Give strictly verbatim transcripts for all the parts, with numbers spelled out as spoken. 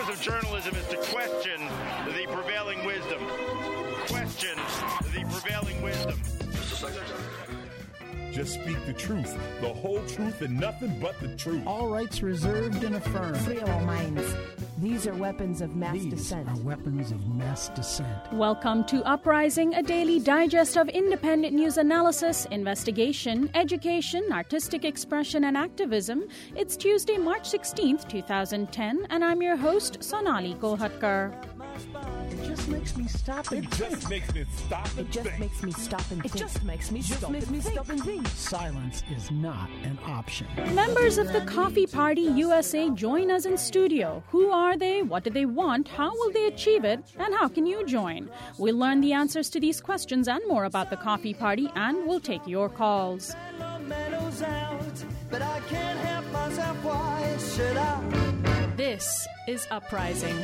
purpose of journalism is to question the prevailing wisdom. Question the prevailing wisdom. Mister Secretary. Just speak the truth, the whole truth, and nothing but the truth. All rights reserved and affirmed. Free all minds. These are weapons of mass These dissent. are weapons of mass dissent. Welcome to Uprising, a daily digest of independent news analysis, investigation, education, artistic expression, and activism. It's Tuesday, March sixteenth, twenty ten, and I'm your host, Sonali Kolhatkar. It just makes me stop and It just makes me stop and It just think. makes me stop and It think. just makes me just stop makes and me think. stop and think. Silence is not an option. Members of the Coffee Party U S A join us in studio. Who are they? What do they want? How will they achieve it? And how can you join? We'll learn the answers to these questions and more about the Coffee Party, and we'll take your calls. This is Uprising.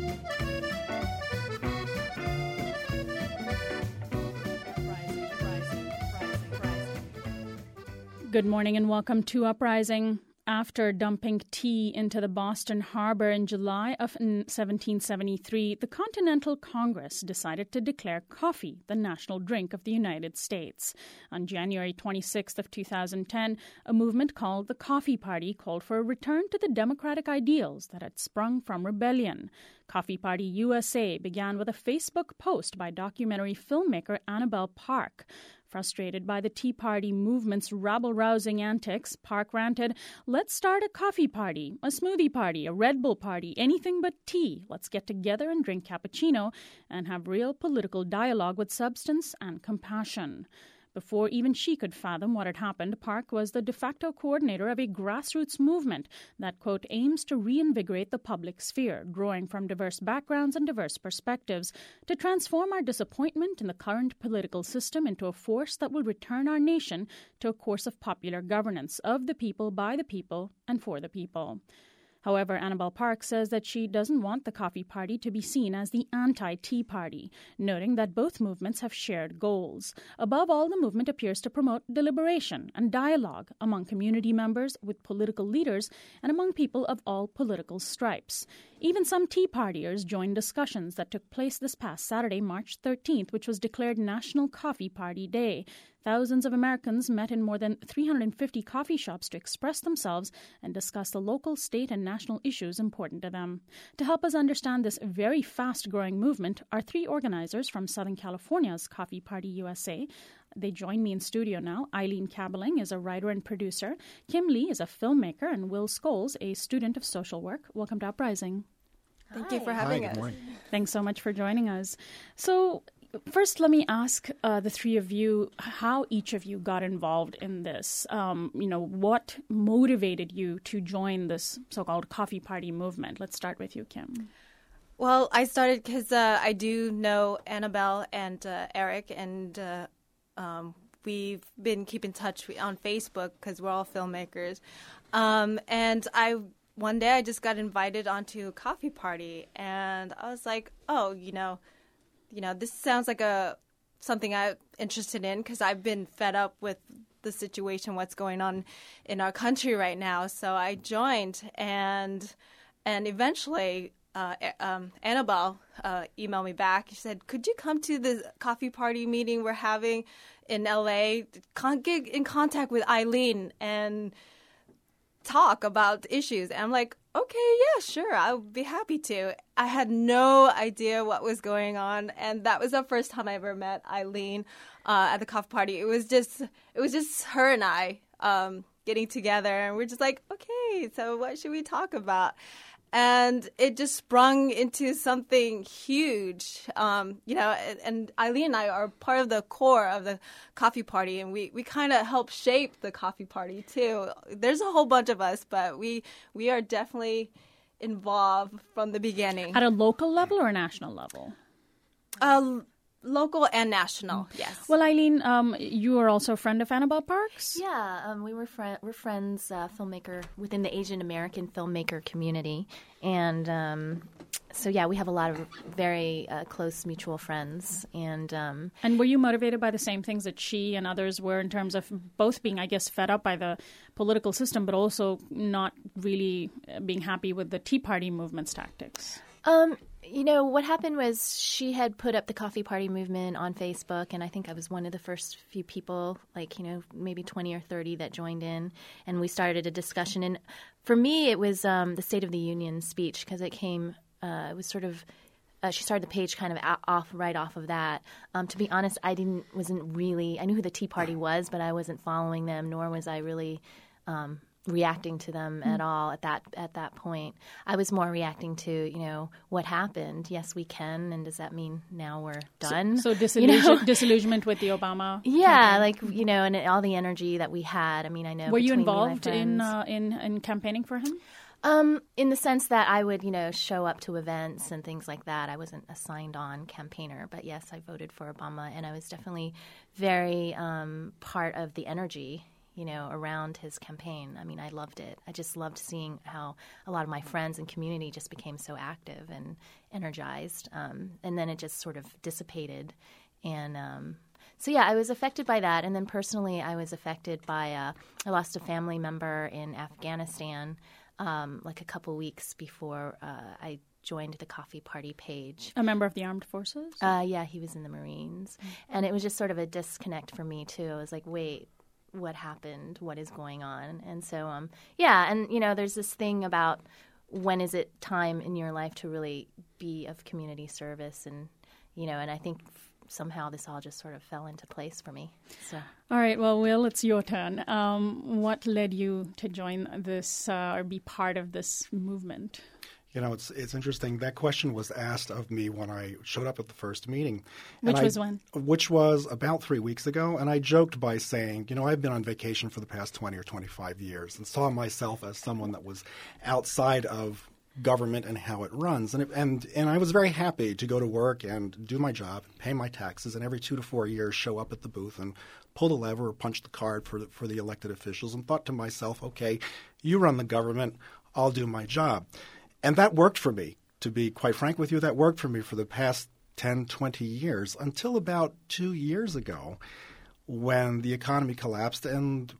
Good morning and welcome to Uprising. After dumping tea into the Boston Harbor in July of seventeen seventy-three, the Continental Congress decided to declare coffee the national drink of the United States. On January twenty-sixth of two thousand ten, a movement called the Coffee Party called for a return to the democratic ideals that had sprung from rebellion. Coffee Party U S A began with a Facebook post by documentary filmmaker Annabelle Park. Frustrated by the Tea Party movement's rabble-rousing antics, Park ranted, "Let's start a coffee party, a smoothie party, a Red Bull party, anything but tea. Let's get together and drink cappuccino and have real political dialogue with substance and compassion." Before even she could fathom what had happened, Park was the de facto coordinator of a grassroots movement that, quote, aims to reinvigorate the public sphere, drawing from diverse backgrounds and diverse perspectives, to transform our disappointment in the current political system into a force that will return our nation to a course of popular governance, of the people, by the people, and for the people. However, Annabelle Park says that she doesn't want the Coffee Party to be seen as the anti-Tea Party, noting that both movements have shared goals. Above all, the movement appears to promote deliberation and dialogue among community members, with political leaders, and among people of all political stripes. Even some Tea Partiers joined discussions that took place this past Saturday, March thirteenth, which was declared National Coffee Party Day. Thousands of Americans met in more than three hundred fifty coffee shops to express themselves and discuss the local, state, and national issues important to them. To help us understand this very fast-growing movement are three organizers from Southern California's Coffee Party U S A. They join me in studio now. Eileen Kabeling is a writer and producer. Kim Lee is a filmmaker, and Will Scholes, a student of social work. Welcome to Uprising. Thank you for having Hi, us. good morning. Thanks so much for joining us. So, first, let me ask uh, the three of you how each of you got involved in this. Um, you know, what motivated you to join this so-called Coffee Party movement? Let's start with you, Kim. Well, I started because uh, I do know Annabelle and uh, Eric, and uh, um, we've been keeping in touch on Facebook because we're all filmmakers. Um, and I one day I just got invited onto a coffee party, and I was like, oh, you know, you know, this sounds like a something I'm interested in because I've been fed up with the situation, what's going on in our country right now. So I joined, and and eventually uh, um, Annabelle uh, emailed me back. She said, "Could you come to the coffee party meeting we're having in L A? Con- get in contact with Eileen and talk about issues." And I'm like, okay, yeah, sure, I'll be happy to. I had no idea what was going on, and that was the first time I ever met Eileen uh, at the coffee party. It was just, it was just her and I um, getting together, and we're just like, okay, so what should we talk about? And it just sprung into something huge, um, you know, and, and Eileen and I are part of the core of the coffee party, and we, we kind of help shape the coffee party, too. There's a whole bunch of us, but we we are definitely involved from the beginning. At a local level or a national level? Uh, local and national, mm. yes. Well, Eileen, um, you are also a friend of Annabelle Parks? Yeah, um, we were fri- we're friends, uh, filmmaker within the Asian American filmmaker community. And um, so, yeah, we have a lot of very uh, close mutual friends. And um, and were you motivated by the same things that she and others were in terms of both being, I guess, fed up by the political system, but also not really being happy with the Tea Party movement's tactics? Um, you know, what happened was she had put up the Coffee Party movement on Facebook, and I think I was one of the first few people, like, you know, maybe twenty or thirty that joined in, and we started a discussion. And for me, it was um, the State of the Union speech, because it came, uh, it was sort of, uh, she started the page kind of off, right off of that. Um, to be honest, I didn't, wasn't really, I knew who the Tea Party was, but I wasn't following them, nor was I really um reacting to them at all at that at that point. I was more reacting to, you know, what happened. Yes, we can, and does that mean now we're done? So, so disillusion, you know? disillusionment with the Obama Yeah, campaign. Like, you know, and all the energy that we had. I mean, I know. Were you between involved me and in, my uh, friends- in in campaigning for him? Um, in the sense that I would, you know, show up to events and things like that. I wasn't a signed-on campaigner, but yes, I voted for Obama, and I was definitely very um, part of the energy, you know, around his campaign. I mean, I loved it. I just loved seeing how a lot of my friends and community just became so active and energized. Um, and then it just sort of dissipated. And um, so, yeah, I was affected by that. And then personally, I was affected by, uh, I lost a family member in Afghanistan um, like a couple weeks before uh, I joined the Coffee Party page. A member of the armed forces? Uh, yeah, he was in the Marines. Mm-hmm. And it was just sort of a disconnect for me, too. I was like, wait, what happened? What is going on? And so, um, yeah, and, you know, there's this thing about when is it time in your life to really be of community service, and, you know, and I think somehow this all just sort of fell into place for me. So. All right, well, Will, it's your turn. Um, what led you to join this uh, or be part of this movement? You know, it's it's interesting. That question was asked of me when I showed up at the first meeting. Which I, was when? Which was about three weeks ago. And I joked by saying, you know, I've been on vacation for the past twenty or twenty-five years and saw myself as someone that was outside of government and how it runs. And, it, and, and I was very happy to go to work and do my job, pay my taxes, and every two to four years show up at the booth and pull the lever or punch the card for the, for the elected officials, and thought to myself, okay, you run the government, I'll do my job. And that worked for me, to be quite frank with you. That worked for me for the past ten, twenty years, until about two years ago when the economy collapsed and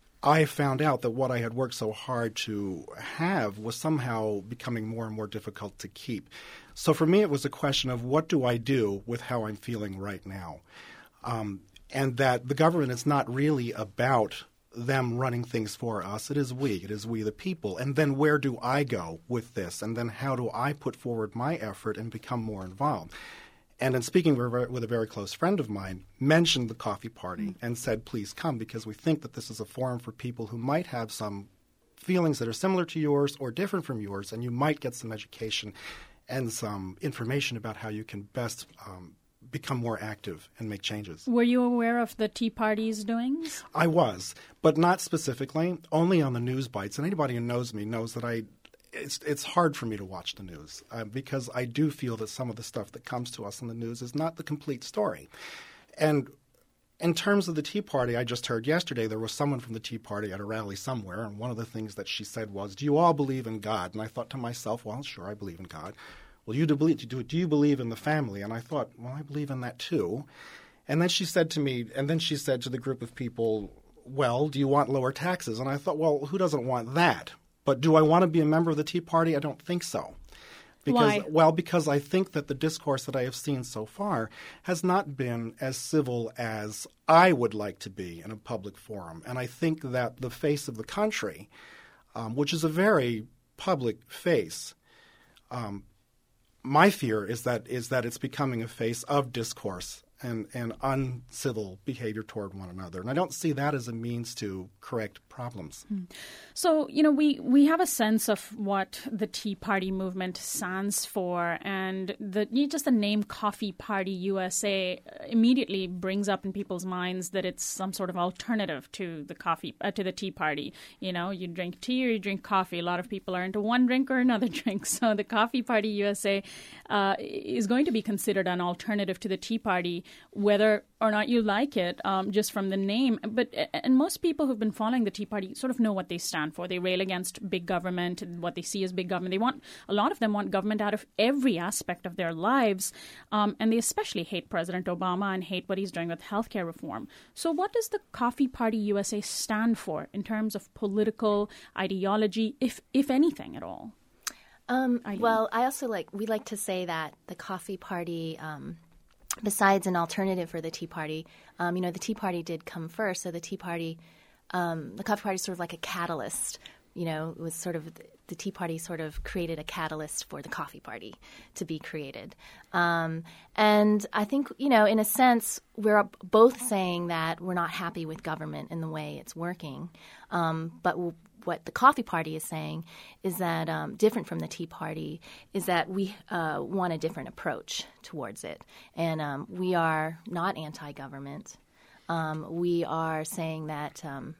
I found out that what I had worked so hard to have was somehow becoming more and more difficult to keep. So for me, it was a question of what do I do with how I'm feeling right now? Um, and that the government is not really about them running things for us. It is we. It is we the people. And then where do I go with this? And then how do I put forward my effort and become more involved? And in speaking with a very close friend of mine, mentioned the Coffee Party and said, please come, because we think that this is a forum for people who might have some feelings that are similar to yours or different from yours, and you might get some education and some information about how you can best um, become more active and make changes. Were you aware of the Tea Party's doings? I was, but not specifically, only on the news bites. And anybody who knows me knows that I it's it's hard for me to watch the news uh, because I do feel that some of the stuff that comes to us in the news is not the complete story. And in terms of the Tea Party, I just heard yesterday there was someone from the Tea Party at a rally somewhere, and one of the things that she said was, do you all believe in God? And I thought to myself, well, sure, I believe in God. Well, you do believe, do, do you believe in the family? And I thought, well, I believe in that too. And then she said to me, and then she said to the group of people, well, do you want lower taxes? And I thought, well, who doesn't want that? But do I want to be a member of the Tea Party? I don't think so. Because, Why? Well, because I think that the discourse that I have seen so far has not been as civil as I would like to be in a public forum. And I think that the face of the country, um, which is a very public face, um, my fear is that is that it's becoming a face of discourse and, and uncivil behavior toward one another. And I don't see that as a means to correct problems. Mm. So, you know, we, we have a sense of what the Tea Party movement stands for, and the just the name Coffee Party U S A immediately brings up in people's minds that it's some sort of alternative to the coffee uh, to the Tea Party. You know, you drink tea or you drink coffee. A lot of people are into one drink or another drink. So the Coffee Party U S A uh, is going to be considered an alternative to the Tea Party, whether or not you like it, um, just from the name. But and most people who've been following the Tea Party sort of know what they stand for. They rail against big government and what they see as big government. They want a lot of them want government out of every aspect of their lives, um, and they especially hate President Obama and hate what he's doing with healthcare reform. So, what does the Coffee Party U S A stand for in terms of political ideology, if if anything at all? Um, well, I also like we like to say that the Coffee Party. Um, Besides an alternative for the Tea Party, um, you know, the Tea Party did come first. So the Tea Party, um, the Coffee Party is sort of like a catalyst. You know, it was sort of the Tea Party sort of created a catalyst for the Coffee Party to be created. Um, and I think, you know, in a sense, we're both saying that we're not happy with government in the way it's working. Um, but we'll, what the Coffee Party is saying is that, um, different from the Tea Party, is that we uh, want a different approach towards it. And um, we are not anti-government. Um, we are saying that um,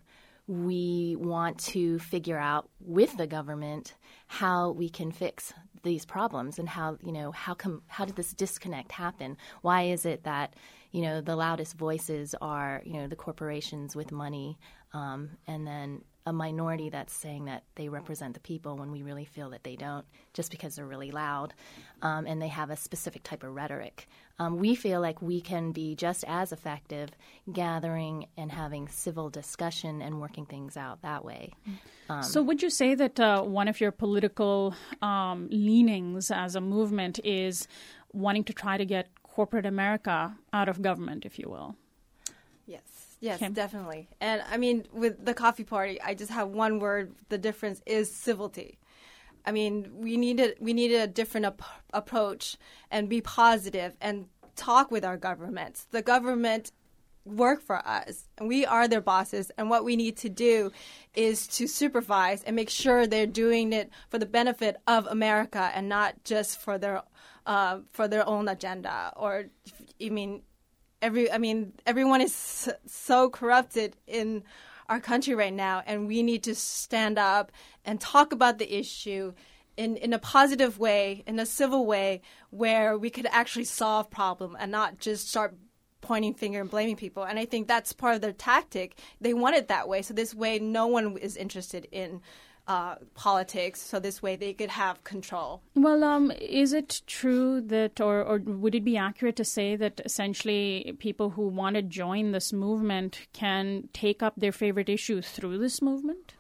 we want to figure out with the government how we can fix these problems and how, you know, how come, how did this disconnect happen? Why is it that, you know, the loudest voices are, you know, the corporations with money, um, and then a minority that's saying that they represent the people when we really feel that they don't, just because they're really loud, um, and they have a specific type of rhetoric. Um, we feel like we can be just as effective gathering and having civil discussion and working things out that way. Um, so would you say that uh, one of your political um, leanings as a movement is wanting to try to get corporate America out of government, if you will? Yes. Yes, okay. Definitely. And I mean, with the Coffee Party, I just have one word. The difference is civility. I mean, we needed we needed a different ap- approach and be positive and talk with our governments. The government work for us, and we are their bosses. And what we need to do is to supervise and make sure they're doing it for the benefit of America and not just for their uh, for their own agenda. Or, I mean. Every, I mean, everyone is so corrupted in our country right now, and we need to stand up and talk about the issue in, in a positive way, in a civil way, where we could actually solve problem and not just start pointing finger and blaming people. And I think that's part of their tactic. They want it that way, so this way no one is interested in Uh, politics, so this way they could have control. Well, um, is it true that, or, or would it be accurate to say that essentially people who want to join this movement can take up their favorite issues through this movement?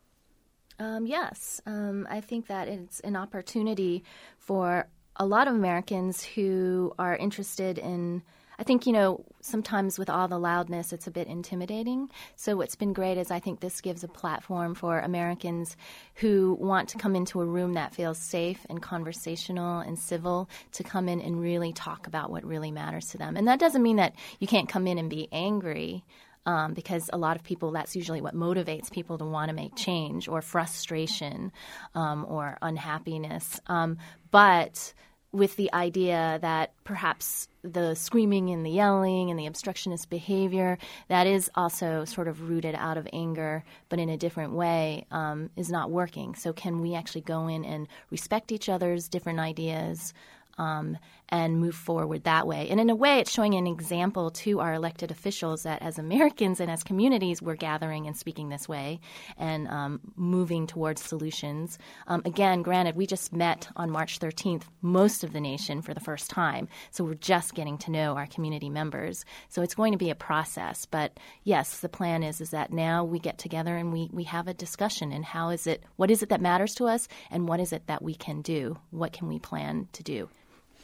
Um, yes. Um, I think that it's an opportunity for a lot of Americans who are interested in I think, you know, sometimes with all the loudness, it's a bit intimidating. So what's been great is I think this gives a platform for Americans who want to come into a room that feels safe and conversational and civil to come in and really talk about what really matters to them. And that doesn't mean that you can't come in and be angry. Um, because a lot of people, that's usually what motivates people to want to make change, or frustration, um, or unhappiness. Um, but with the idea that perhaps the screaming and the yelling and the obstructionist behavior that is also sort of rooted out of anger, but in a different way, um, is not working. So can we actually go in and respect each other's different ideas, Um, and move forward that way? And in a way, it's showing an example to our elected officials that as Americans and as communities, we're gathering and speaking this way and um, moving towards solutions. Um, again, granted, we just met on March thirteenth, most of the nation for the first time. So we're just getting to know our community members. So it's going to be a process. But yes, the plan is, is that now we get together and we, we have a discussion. And how is it, what is it that matters to us? And what is it that we can do? What can we plan to do?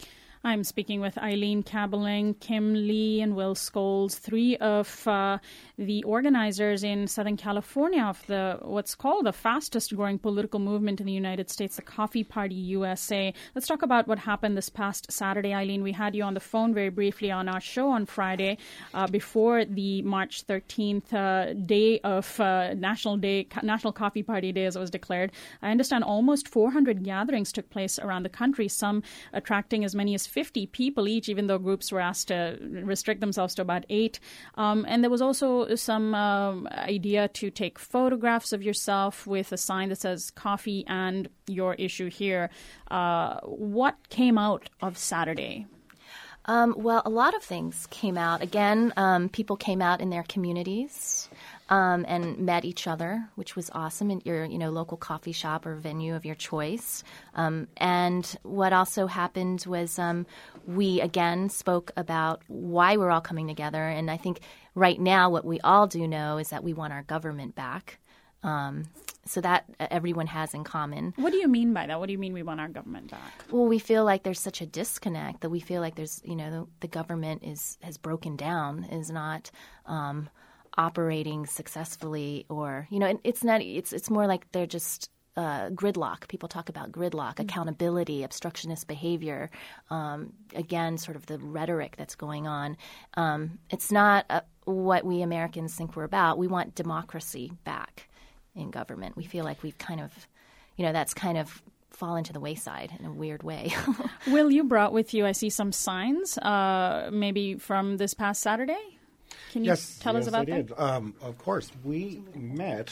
I'm speaking with Eileen Kabeling, Kim Lee, and Will Scholes, three of uh, the organizers in Southern California of the what's called the fastest growing political movement in the United States, the Coffee Party U S A. Let's talk about what happened this past Saturday. Eileen, we had you on the phone very briefly on our show on Friday uh, before the March thirteenth uh, day of uh, National Day, National Coffee Party Day, as it was declared. I understand almost four hundred gatherings took place around the country, some attracting as many as fifty people each, even though groups were asked to restrict themselves to about eight. Um, and there was also some um, idea to take photographs of yourself with a sign that says coffee and your issue here. Uh, what came out of Saturday? Um, well, a lot of things came out. Again, um, people came out in their communities um, and met each other, which was awesome, in your you know local coffee shop or venue of your choice. Um, and what also happened was um, we, again, spoke about why we're all coming together. And I think right now what we all do know is that we want our government back. Um, so that uh, everyone has in common. What do you mean by that? What do you mean we want our government back? Well, we feel like there's such a disconnect, that we feel like there's, you know, the, the government is has broken down, is not um, operating successfully, or, you know, it, it's not. It's it's more like they're just uh, gridlock. People talk about gridlock, mm-hmm. accountability, obstructionist behavior. Um, again, sort of the rhetoric that's going on. Um, it's not uh, what we Americans think we're about. We want democracy back in government. We feel like we've kind of, you know, that's kind of fallen to the wayside in a weird way. Will, you brought with you, I see some signs, uh, maybe from this past Saturday. Can you yes, tell yes, us about I that? did. Um, of course, we met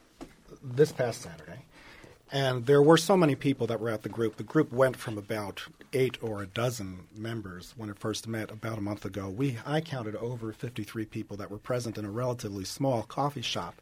this past Saturday, and there were so many people that were at the group. The group went from about eight or a dozen members when it first met about a month ago. We I counted over fifty-three people that were present in a relatively small coffee shop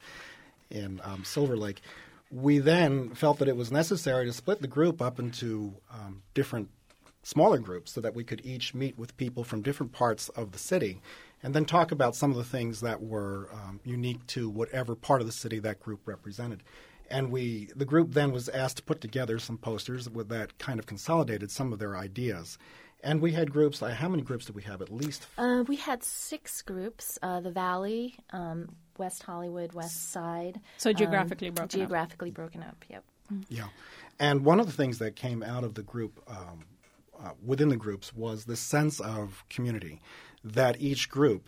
in um, Silver Lake. We then felt that it was necessary to split the group up into um, different smaller groups so that we could each meet with people from different parts of the city and then talk about some of the things that were um, unique to whatever part of the city that group represented. And we, the group then was asked to put together some posters with that kind of consolidated some of their ideas. And we had groups. How many groups did we have? At least uh, we had six groups. Uh, the Valley, um, West Hollywood, West Side. So geographically um, broken geographically up. broken up. Yep. Yeah, and one of the things that came out of the group, um, uh, within the groups, was this sense of community, that each group,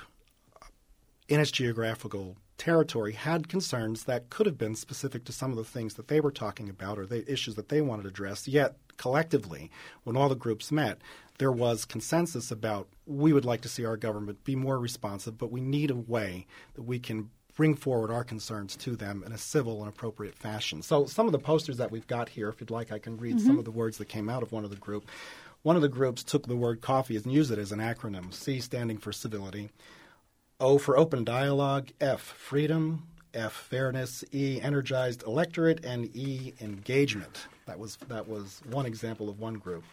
in its geographical territory, had concerns that could have been specific to some of the things that they were talking about or the issues that they wanted to address. Yet, collectively, when all the groups met, there was consensus about we would like to see our government be more responsive, but we need a way that we can bring forward our concerns to them in a civil and appropriate fashion. So some of the posters that we've got here, if you'd like, I can read mm-hmm. some of the words that came out of one of the group. One of the groups took the word coffee and used it as an acronym, C standing for civility, O for open dialogue, F freedom, F fairness, E energized electorate, and E engagement. That was that was one example of one group.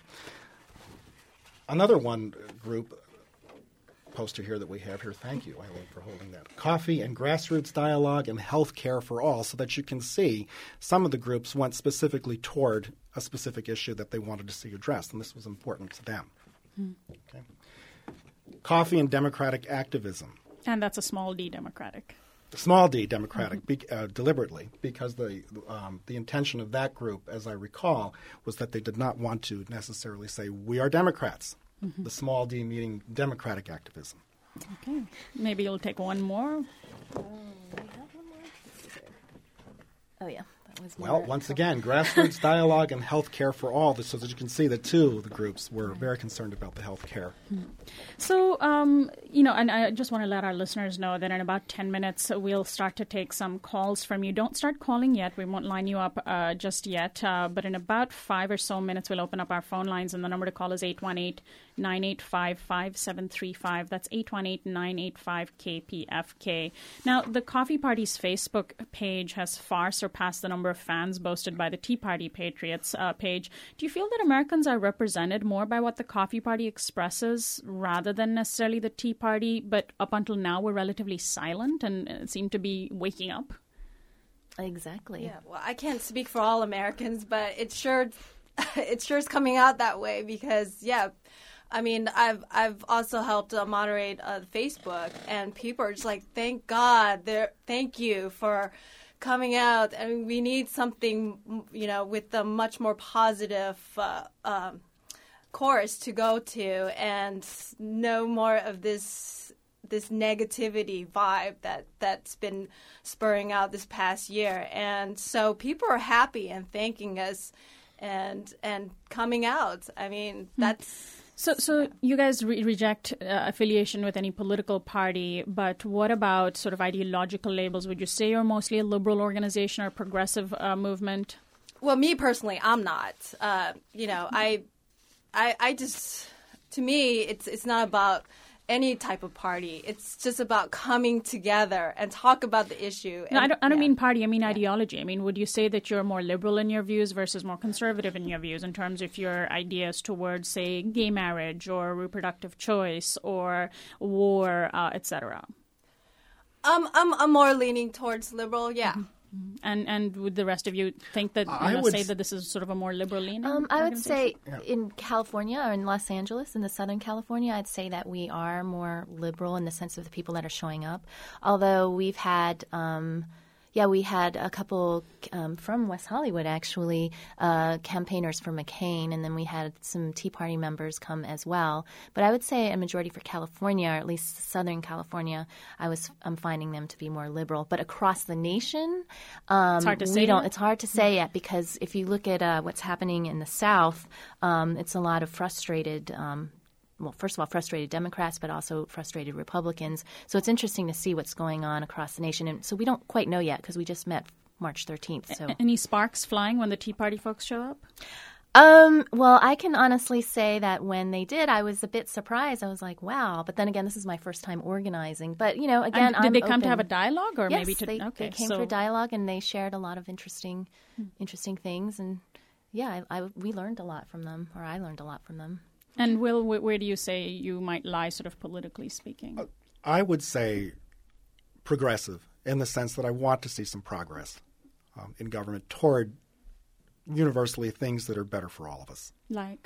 Another one group poster here that we have here, thank you, Eileen, for holding that. Coffee and grassroots dialogue and health care for all, so that you can see some of the groups went specifically toward a specific issue that they wanted to see addressed, and this was important to them. Hmm. Okay. Coffee and democratic activism. And that's a small d democratic. Small d democratic, mm-hmm. be, uh, deliberately, because the um, the intention of that group, as I recall, was that they did not want to necessarily say, we are Democrats. Mm-hmm. The small d meaning democratic activism. Okay. Maybe you'll take one more. Oh, we have one more? Oh, yeah. That was well, once again, grassroots dialogue and health care for all, so that you can see that two of the groups were very concerned about the health care. Mm-hmm. So, um, you know, and I just want to let our listeners know that in about ten minutes, we'll start to take some calls from you. Don't start calling yet. We won't line you up uh, just yet. Uh, but in about five or so minutes, we'll open up our phone lines, and the number to call is eight one eight, nine eight five, five seven three five. That's eight one eight, nine eight five, K P F K. Now, the Coffee Party's Facebook page has far surpassed the number of fans boasted by the Tea Party Patriots uh, page. Do you feel that Americans are represented more by what the Coffee Party expresses rather than necessarily the Tea Party, but up until now we're relatively silent and uh, seem to be waking up? Exactly. Yeah, well, I can't speak for all Americans, but it sure, it sure is coming out that way because, yeah, I mean, I've I've also helped uh, moderate uh, Facebook, and people are just like, thank God, there, thank you for coming out, and we need something, you know, with a much more positive uh, um, course to go to, and no more of this this negativity vibe that that's been spurring out this past year. And so people are happy and thanking us, and and coming out. I mean, that's. So, so you guys re- reject uh, affiliation with any political party, but what about sort of ideological labels? Would you say you're mostly a liberal organization or a progressive uh, movement? Well, me personally, I'm not. Uh, you know, I, I, I just, to me, it's it's not about any type of party. It's just about coming together and talk about the issue. And, no, I don't, I don't yeah. mean party. I mean yeah. ideology. I mean, would you say that you're more liberal in your views versus more conservative in your views in terms of your ideas towards, say, gay marriage or reproductive choice or war, uh, et cetera? Um, I'm I'm more leaning towards liberal. Yeah. Mm-hmm. And and would the rest of you think that, you know, say that this is sort of a more liberal leaning? Um, I would say Yeah. in California or in Los Angeles, in the Southern California, I'd say that we are more liberal in the sense of the people that are showing up. Although we've had, um, yeah, we had a couple um, from West Hollywood, actually, uh, campaigners for McCain, and then we had some Tea Party members come as well. But I would say a majority for California, or at least Southern California, I was I'm finding them to be more liberal. But across the nation, um, it's hard to we say. don't. It's hard to say yet because if you look at uh, what's happening in the South, um, it's a lot of frustrated. Um, Well, first of all, frustrated Democrats, but also frustrated Republicans. So it's interesting to see what's going on across the nation. And so we don't quite know yet because we just met March thirteenth. So, Any sparks flying when the Tea Party folks show up? Um, well, I can honestly say that when they did, I was a bit surprised. I was like, wow. But then again, this is my first time organizing. But, you know, again, and did I'm they come open. to have a dialogue or yes, maybe to they, okay, they came so... for dialogue and they shared a lot of interesting, interesting things. And, yeah, I, I, we learned a lot from them, or I learned a lot from them. And Will, wh- where do you say you might lie, sort of politically speaking? I would say progressive in the sense that I want to see some progress um, in government toward universally things that are better for all of us. Like?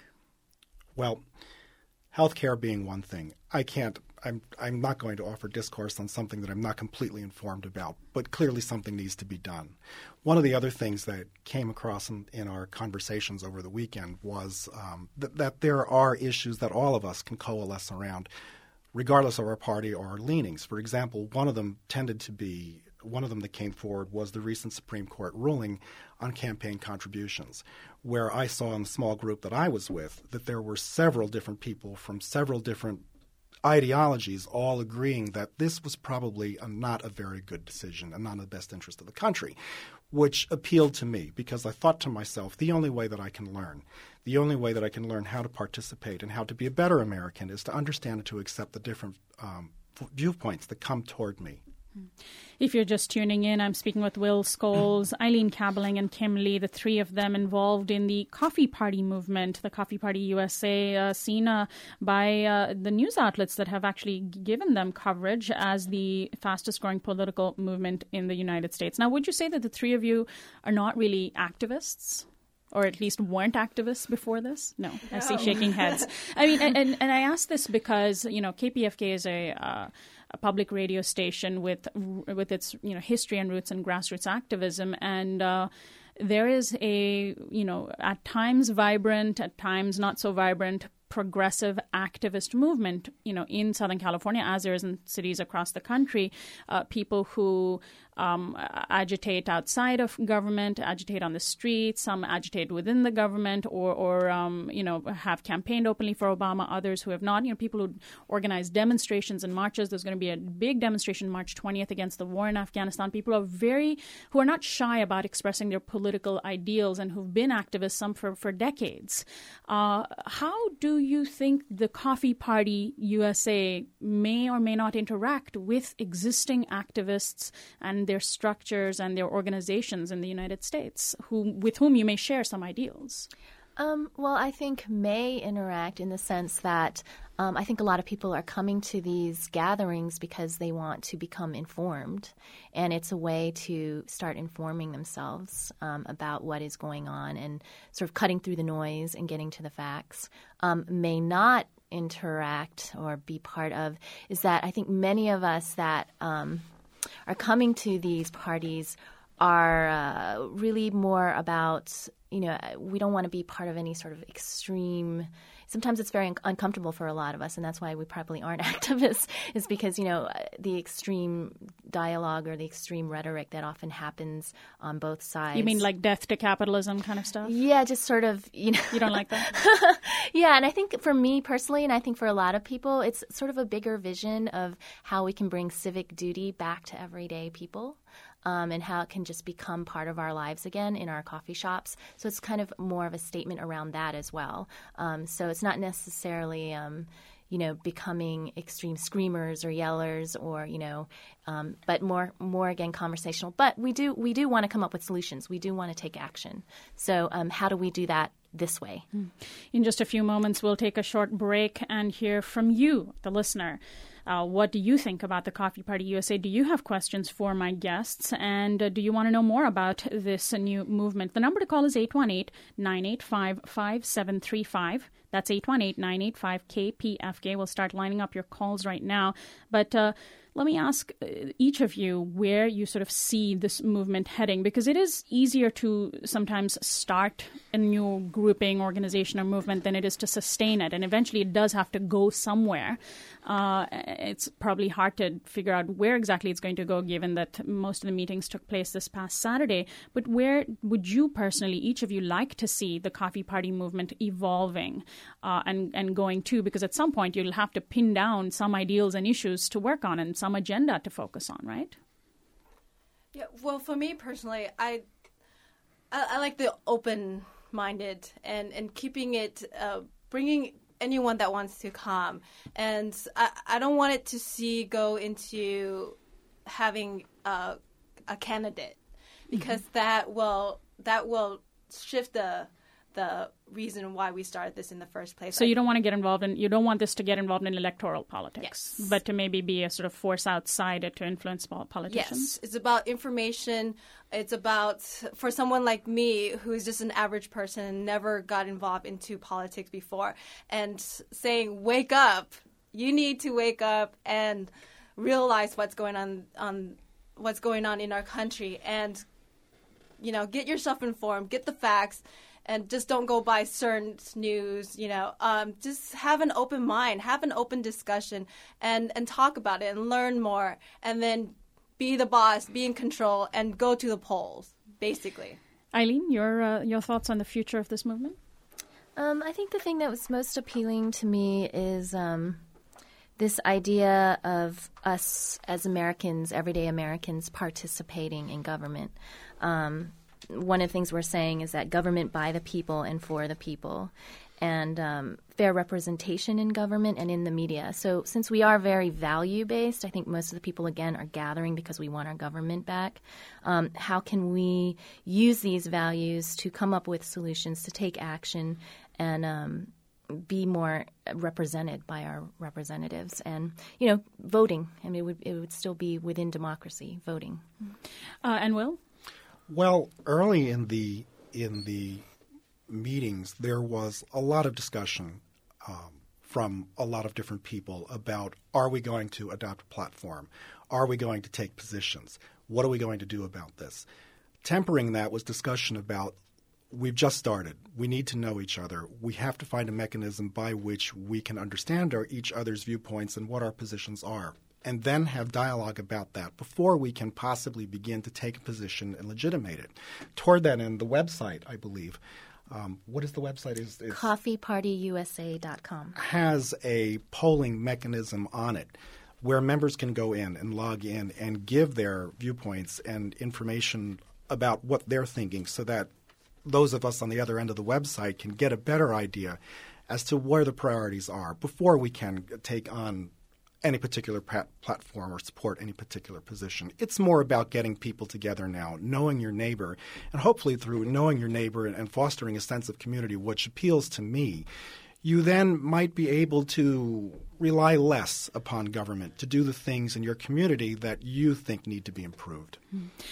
Well, healthcare being one thing. I can't I'm I'm not going to offer discourse on something that I'm not completely informed about, but clearly something needs to be done. One of the other things that came across in, in our conversations over the weekend was um, th- that there are issues that all of us can coalesce around, regardless of our party or our leanings. For example, one of them tended to be one of them that came forward was the recent Supreme Court ruling on campaign contributions, where I saw in the small group that I was with that there were several different people from several different ideologies all agreeing that this was probably a, not a very good decision and not in the best interest of the country, which appealed to me because I thought to myself, the only way that I can learn, the only way that I can learn how to participate and how to be a better American is to understand and to accept the different um, viewpoints that come toward me. If you're just tuning in, I'm speaking with Will Scholes, Eileen Kabeling, and Kim Lee, the three of them involved in the Coffee Party movement, the Coffee Party U S A, uh, seen uh, by uh, the news outlets that have actually given them coverage as the fastest growing political movement in the United States. Now, would you say that the three of you are not really activists? Or at least weren't activists before this? No, I see shaking heads. I mean, and, and I ask this because, you know, K P F K is a, uh, a public radio station with with its, you know, history and roots in grassroots activism. And uh, there is a, you know, at times vibrant, at times not so vibrant, progressive activist movement, you know, in Southern California, as there is in cities across the country, uh, people who um, agitate outside of government, agitate on the streets, some agitate within the government, or, or um, you know, have campaigned openly for Obama, others who have not, you know, people who organize demonstrations and marches. There's going to be a big demonstration March twentieth against the war in Afghanistan. People are very, who are not shy about expressing their political ideals and who've been activists, some for, for decades. Uh, how do you think the Coffee Party U S A may or may not interact with existing activists and their structures and their organizations in the United States, who with whom you may share some ideals? Um, well, I think may interact in the sense that um, I think a lot of people are coming to these gatherings because they want to become informed, and it's a way to start informing themselves um, about what is going on and sort of cutting through the noise and getting to the facts. Um, may not interact or be part of is that I think many of us that um, are coming to these parties are uh, really more about, you know, we don't want to be part of any sort of extreme. Sometimes it's very un- uncomfortable for a lot of us, and that's why we probably aren't activists, is because, you know, the extreme dialogue or the extreme rhetoric that often happens on both sides. You mean like death to capitalism kind of stuff? Yeah, just sort of, you know. You don't like that? Yeah, and I think for me personally, and I think for a lot of people, it's sort of a bigger vision of how we can bring civic duty back to everyday people. Um, and how it can just become part of our lives again in our coffee shops. So it's kind of more of a statement around that as well. Um, so it's not necessarily, um, you know, becoming extreme screamers or yellers or, you know, um, but more, more again, conversational. But we do, we do want to come up with solutions. We do want to take action. So um, how do we do that this way? In just a few moments, we'll take a short break and hear from you, the listener. Uh, what do you think about the Coffee Party U S A? Do you have questions for my guests? And uh, do you want to know more about this uh, new movement? The number to call is eight one eight, nine eight five, five seven three five. That's eight one eight, nine eight five, K P F K. We'll start lining up your calls right now. But uh, let me ask each of you where you sort of see this movement heading, because it is easier to sometimes start a new grouping, organization, or movement than it is to sustain it. And eventually it does have to go somewhere. Uh, it's probably hard to figure out where exactly it's going to go, given that most of the meetings took place this past Saturday. But where would you personally, each of you, like to see the Coffee Party movement evolving uh, and, and going to? Because at some point you'll have to pin down some ideals and issues to work on and some agenda to focus on, right? Yeah. Well, for me personally, I I, I like the open-minded and and keeping it, uh, bringing anyone that wants to come, and I, I don't want it to see go into having a, a candidate, because mm-hmm. that will that will shift the the reason why we started this in the first place. So you don't want to get involved in, you don't want this to get involved in electoral politics, yes. but to maybe be a sort of force outside it to influence politicians? Yes, it's about information. It's about, for someone like me, who's just an average person, never got involved into politics before, and saying, wake up, you need to wake up and realize what's going on, on what's going on in our country, and, you know, get yourself informed, get the facts, and just don't go by certain news, you know. Um, just have an open mind, have an open discussion, and, and talk about it and learn more. And then be the boss, be in control, and go to the polls, basically. Eileen, your uh, your thoughts on the future of this movement? Um, I think the thing that was most appealing to me is um, this idea of us as Americans, everyday Americans, participating in government. Um One of the things we're saying is that government by the people and for the people, and um, fair representation in government and in the media. So since we are very value-based, I think most of the people, again, are gathering because we want our government back. Um, how can we use these values to come up with solutions, to take action, and um, be more represented by our representatives? And, you know, voting. I mean, it would, it would still be within democracy, voting. Uh, and Will? Well, early in the in the meetings, there was a lot of discussion um, from a lot of different people about, are we going to adopt a platform? Are we going to take positions? What are we going to do about this? Tempering that was discussion about, we've just started. We need to know each other. We have to find a mechanism by which we can understand our, each other's viewpoints and what our positions are, and then have dialogue about that before we can possibly begin to take a position and legitimate it. Toward that end, the website, I believe, um, what is the website? Is, is coffee party U S A dot com. Has a polling mechanism on it where members can go in and log in and give their viewpoints and information about what they're thinking, so that those of us on the other end of the website can get a better idea as to where the priorities are before we can take on any particular pat- platform or support any particular position. It's more about getting people together now, knowing your neighbor, and hopefully through knowing your neighbor and, and fostering a sense of community, which appeals to me, you then might be able to rely less upon government to do the things in your community that you think need to be improved. Mm.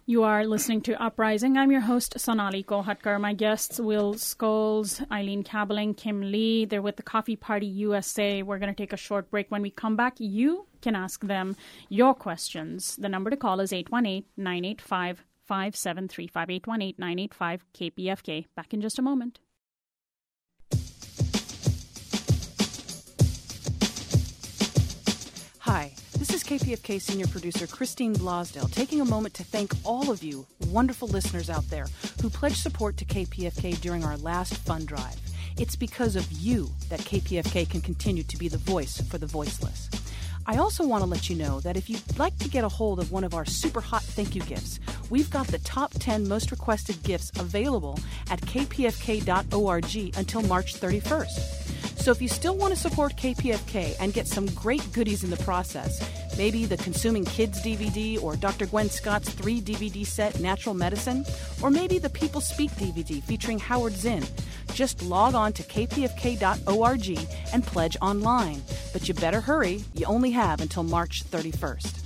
You are listening to Uprising. I'm your host, Sonali Kolhatkar. My guests, Will Scholes, Eileen Kabeling, Kim Lee. They're with the Coffee Party U S A. We're going to take a short break. When we come back, you can ask them your questions. The number to call is eight one eight, nine eight five, five seven three five, eight one eight, nine eight five, K P F K. Back in just a moment. Hi, this is K P F K senior producer Christine Blosdale taking a moment to thank all of you wonderful listeners out there who pledged support to K P F K during our last fund drive. It's because of you that K P F K can continue to be the voice for the voiceless. I also want to let you know that if you'd like to get a hold of one of our super hot thank you gifts, we've got the top ten most requested gifts available at k p f k dot org until March thirty-first. So if you still want to support K P F K and get some great goodies in the process, maybe the Consuming Kids D V D or Doctor Gwen Scott's three D V D set Natural Medicine, or maybe the People Speak D V D featuring Howard Zinn, just log on to k p f k dot org and pledge online. But you better hurry. You only have until March thirty-first.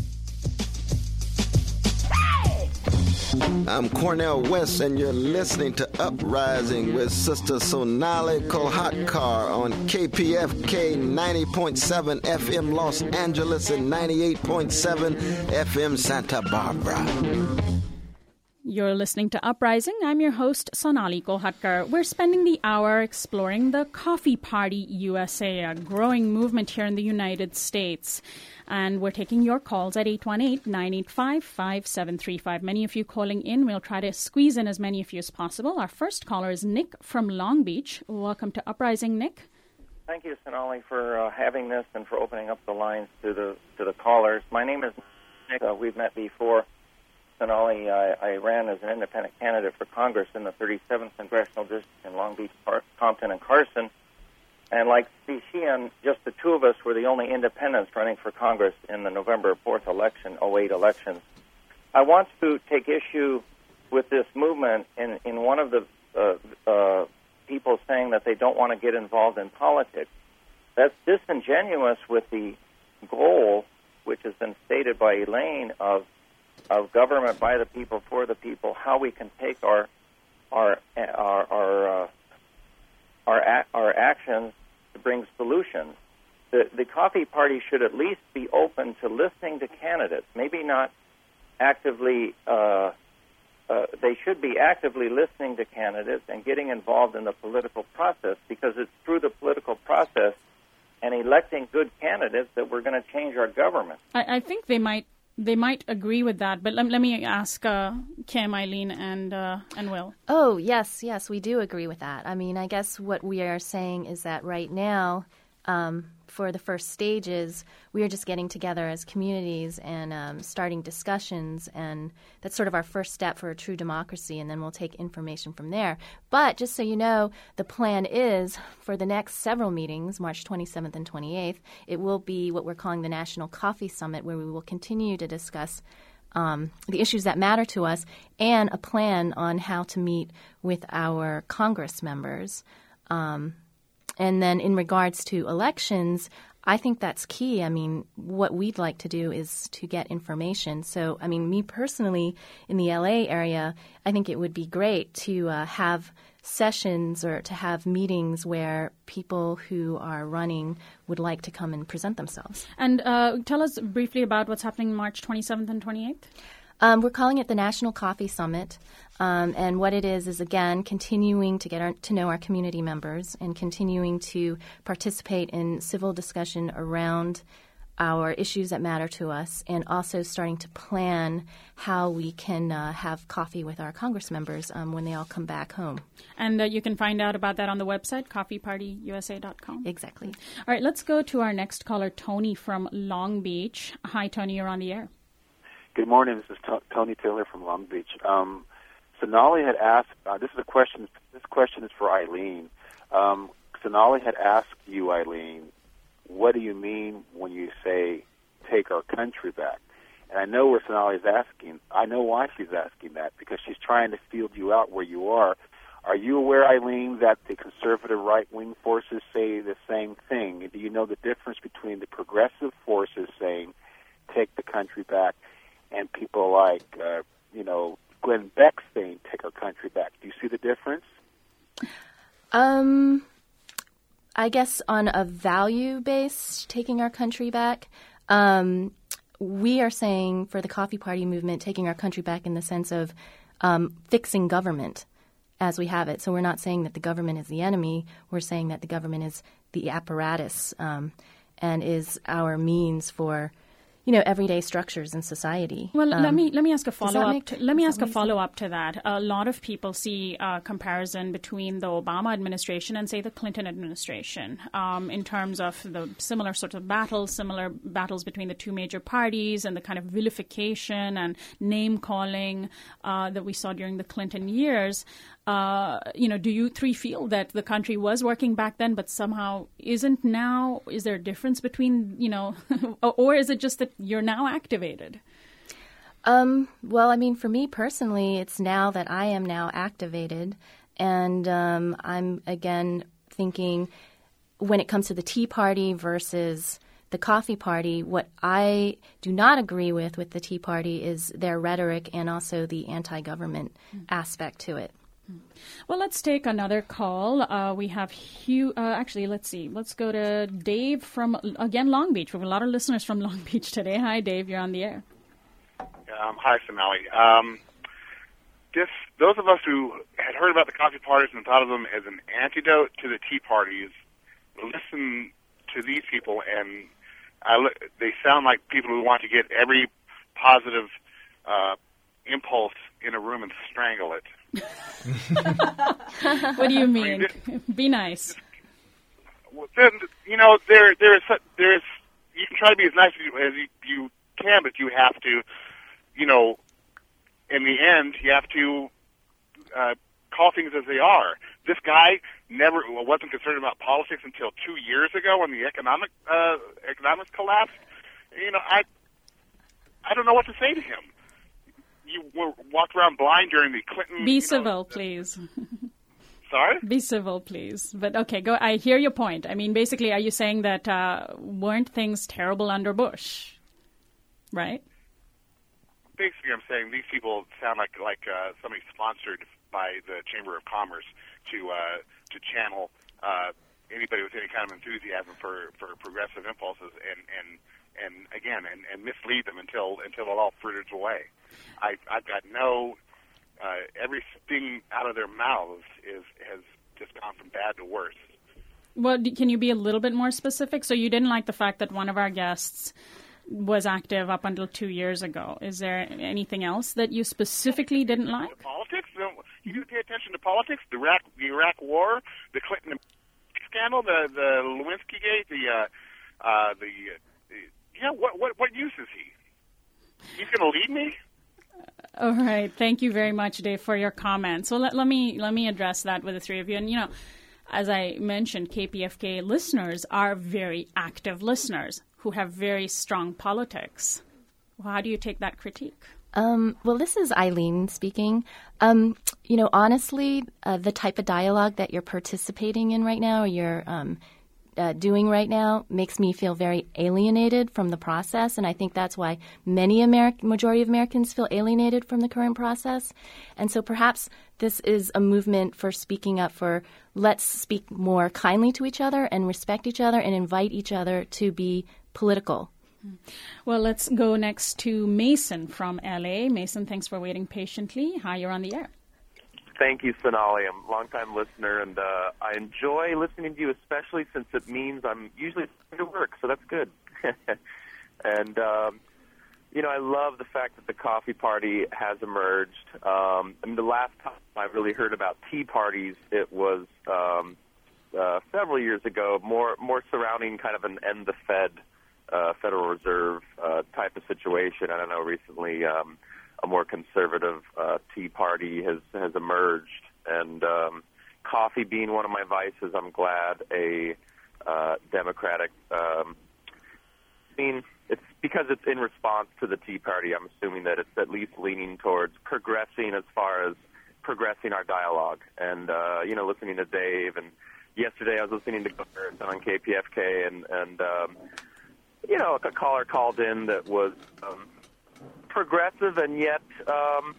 I'm Cornell West, and you're listening to Uprising with Sister Sonali Kolhatkar on K P F K ninety point seven F M Los Angeles and ninety-eight point seven F M Santa Barbara. You're listening to Uprising. I'm your host, Sonali Kolhatkar. We're spending the hour exploring the Coffee Party U S A, a growing movement here in the United States. And we're taking your calls at eight one eight, nine eight five, five seven three five. Many of you calling in. We'll try to squeeze in as many of you as possible. Our first caller is Nick from Long Beach. Welcome to Uprising, Nick. Thank you, Sonali, for uh, having this and for opening up the lines to the to the callers. My name is Nick. Uh, we've met before. Sonali, I, I ran as an independent candidate for Congress in the thirty-seventh Congressional District in Long Beach, Park, Compton, and Carson. And like she and just the two of us were the only independents running for Congress in the November fourth election, oh eight elections. I want to take issue with this movement in, in one of the uh, uh, people saying that they don't want to get involved in politics. That's disingenuous with the goal, which has been stated by Elaine, of of government by the people, for the people, how we can take our our our our, uh, our, a- our actions to bring solutions. The, the Coffee Party should at least be open to listening to candidates, maybe not actively, uh, uh, they should be actively listening to candidates and getting involved in the political process, because it's through the political process and electing good candidates that we're going to change our government. I, I think they might They might agree with that, but let, let me ask uh, Kim, Eileen, and uh, and Will. Oh, yes, yes, we do agree with that. I mean, I guess what we are saying is that right now, um, for the first stages, we are just getting together as communities and um, starting discussions, and that's sort of our first step for a true democracy, and then we'll take information from there. But just so you know, the plan is for the next several meetings, March twenty-seventh and twenty-eighth, it will be what we're calling the National Coffee Summit, where we will continue to discuss um, the issues that matter to us and a plan on how to meet with our Congress members. Um And then in regards to elections, I think that's key. I mean, what we'd like to do is to get information. So, I mean, me personally, in the L A area, I think it would be great to uh, have sessions or to have meetings where people who are running would like to come and present themselves. And uh, tell us briefly about what's happening March twenty-seventh and twenty-eighth. Um, we're calling it the National Coffee Summit, um, and what it is is, again, continuing to get our, to know our community members and continuing to participate in civil discussion around our issues that matter to us, and also starting to plan how we can uh, have coffee with our Congress members um, when they all come back home. And uh, you can find out about that on the website, coffee party u s a dot com. Exactly. All right, let's go to our next caller, Tony from Long Beach. Hi, Tony, you're on the air. Good morning. This is T- Tony Taylor from Long Beach. Um, Sonali had asked, uh, this is a question, this question is for Eileen. Um, Sonali had asked you, Eileen, what do you mean when you say take our country back? And I know where Sonali is asking. I know why she's asking that, because she's trying to field you out where you are. Are you aware, Eileen, that the conservative right-wing forces say the same thing? Do you know the difference between the progressive forces saying take the country back and people like uh, you know, Glenn Beck saying "Take Our Country Back"? Do you see the difference? Um, I guess on a value base, taking our country back. Um, we are saying for the Coffee Party movement, taking our country back in the sense of um, fixing government as we have it. So we're not saying that the government is the enemy. We're saying that the government is the apparatus um, and is our means for, you know, everyday structures in society. Well, um, let me let me ask a follow up. make- To, let me does ask that a make follow up to that. A lot of people see a comparison between the Obama administration and, say, the Clinton administration um, in terms of the similar sorts of battles, similar battles between the two major parties, and the kind of vilification and name calling uh, that we saw during the Clinton years. Uh, you know, do you three feel that the country was working back then, but somehow isn't now? Is there a difference between, you know, or is it just that you're now activated? Um, well, I mean, for me personally, it's now that I am now activated, and um, I'm again thinking when it comes to the Tea Party versus the Coffee Party, what I do not agree with with the Tea Party is their rhetoric and also the anti-government mm. aspect to it. Well, let's take another call. Uh, we have Hugh. Uh, actually, let's see. Let's go to Dave from, again, Long Beach. We have a lot of listeners from Long Beach today. Hi, Dave. You're on the air. Um, hi, Sonali. Um, this, those of us who had heard about the coffee parties and thought of them as an antidote to the tea parties listen to these people, and I, they sound like people who want to get every positive uh, impulse in a room and strangle it. What do you mean? I mean this, Be nice. Then, you know, there, there is, there is. You can try to be as nice as you, as you, you can, but you have to, you know, in the end, you have to uh, call things as they are. This guy never wasn't concerned about politics until two years ago when the economic uh, economics collapsed. You know, I, I don't know what to say to him. You were, walked around blind during the Clinton... Be you civil, know, please. Sorry? Be civil, please. But okay, go. I hear your point. I mean, basically, are you saying that uh, weren't things terrible under Bush? Right? Basically, I'm saying these people sound like like uh, somebody sponsored by the Chamber of Commerce to uh, to channel uh, anybody with any kind of enthusiasm for, for progressive impulses and and and again and, and mislead them until until it all fritters away. I, I've got no uh, everything out of their mouths is has just gone from bad to worse. Well, can you be a little bit more specific? So you didn't like the fact that one of our guests was active up until two years ago. Is there anything else that you specifically didn't like? Politics? You didn't pay attention to politics? The Iraq, the Iraq War, the Clinton scandal, the the Lewinsky Gate, the uh, uh, the, the yeah. What what what use is he? He's going to lead me? All right. Thank you very much, Dave, for your comments. So let, let me let me address that with the three of you. And, you know, as I mentioned, K P F K listeners are very active listeners who have very strong politics. Well, how do you take that critique? Um, well, this is Eileen speaking. Um, you know, honestly, uh, the type of dialogue that you're participating in right now, or you're um, uh, doing right now, makes me feel very alienated from the process, and I think that's why many American, majority of Americans feel alienated from the current process. And so perhaps this is a movement for speaking up for let's speak more kindly to each other and respect each other and invite each other to be political. Well, let's go next to Mason from L A. Mason, thanks for waiting patiently. Hi, you're on the air. Thank you, Sonali. I'm a longtime listener, and uh, I enjoy listening to you, especially since it means I'm usually going to work, so that's good. and, um, you know, I love the fact that the coffee party has emerged. Um, I mean, the last time I really heard about tea parties, it was um, uh, several years ago, more more surrounding kind of an end the Fed Uh, Federal Reserve uh, type of situation. I don't know, recently um, a more conservative uh, Tea Party has, has emerged. And um, coffee being one of my vices, I'm glad a uh, Democratic, um, I mean, it's because it's in response to the Tea Party, I'm assuming that it's at least leaning towards progressing as far as progressing our dialogue. And, uh, you know, listening to Dave, and yesterday I was listening to Governor on K P F K, and, and um, you know, a caller called in that was um, progressive and yet um,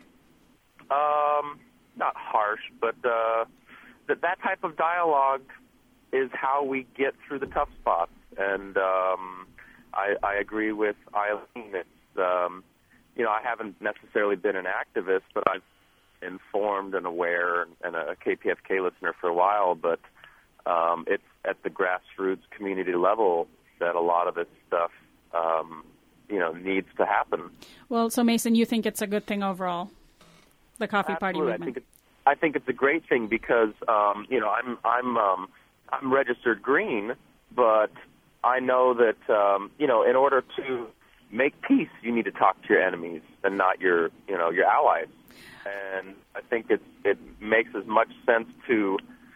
um, not harsh, but uh, that that type of dialogue is how we get through the tough spots. And um, I, I agree with Eileen. It's, um, you know, I haven't necessarily been an activist, but I've informed and aware and a K P F K listener for a while, but um, it's at the grassroots community level that a lot of this stuff, um, you know, needs to happen. Well, so Mason, you think it's a good thing overall, the Coffee Party Absolutely. movement? I think it's, I think it's a great thing because, um, you know, I'm I'm um, I'm registered green, but I know that, um, you know, in order to make peace, you need to talk to your enemies and not your, you know, your allies. And I think it it makes as much sense to